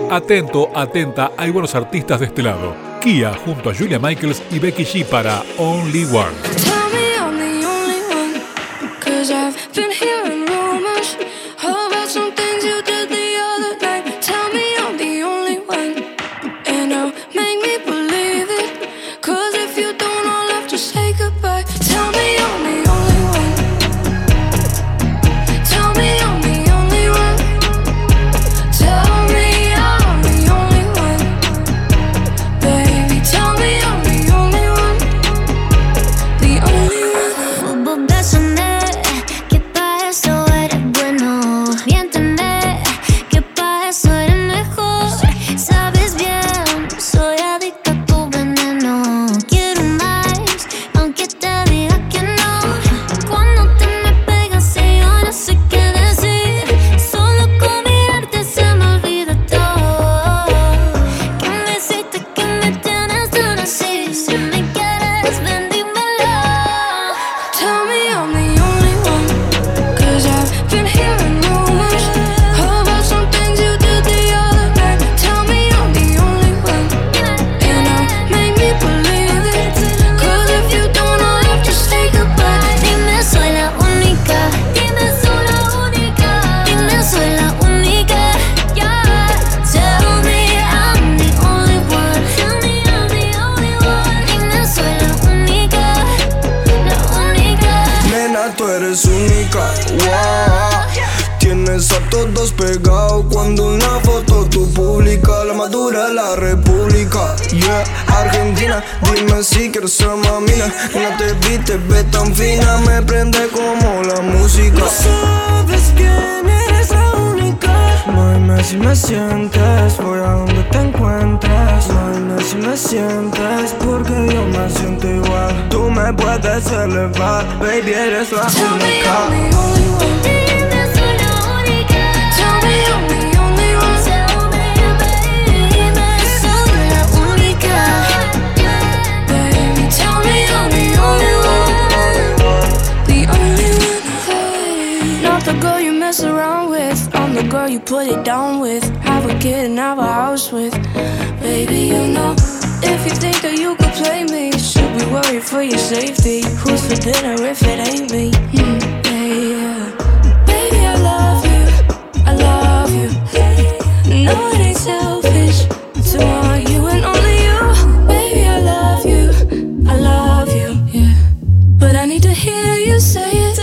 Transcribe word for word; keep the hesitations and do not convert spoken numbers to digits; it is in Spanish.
Atento, atenta, hay buenos artistas de este lado. Kia junto a Julia Michaels y Becky G para Only One. Tell me I'm the only one, 'cause I've been hearing rumors about some things you did the other night. Tell me I'm the only one, and now make me believe it, 'cause if you don't, I'll have to say goodbye. Tell me I'm the only one. Tell me I'm the only one. Tell me I'm the only one. Baby, tell me I'm the only one. The only one. Hubo razones que pa' eso eres bueno. Miénteme que pa' eso eres mejor. Sabes bien, soy adicta a tu veneno. Quiero más, aunque te diga que no. Cuando te me pegas y yo no sé qué decir. Solo con mirarte se me olvida todo. Que me hiciste, que me tienes tan así. Si me quieres, ven, dímelo. Tell me I'm the only one, 'cause I've been hearing rumors about some things you did the other night. Tell me I'm the only one, and now make me believe it, 'cause if you don't, I'll have to say goodbye. Dime soy la única. Dime soy la única. Dime soy la única. Yeah. Tell me I'm the only one. Tell me I'm the only one. Dime soy la única. La única. Nena, tú eres única, wow. Tienes a todos pegados cuando una foto tú publicas. La más dura de la república, yeah. Argentina, dime si quieres ser mamina. No te vi, te ves tan fina, me prende como la música. No sabes quién eres, la única. No dime si me sientes, voy a donde te encuentres. No dime si me sientes, porque yo me siento igual. Tú me puedes elevar, baby, eres la Tell me I'm única. the only one. Dime soy la única. Tell me I'm the only one. Tell me, baby. Dime soy la única. Baby, tell me I'm the only one. The only one. Not the girl you mess around with, I'm the girl you put it down with. Have a kid and have a house with. Baby, you know, if you think that you could play me, should be worried for your safety. Who's for dinner if it ain't me? Hmm, yeah, yeah. Baby, I love you, I love you. No, it ain't selfish to want you and only you. Baby, I love you, I love you, yeah. But I need to hear you say it.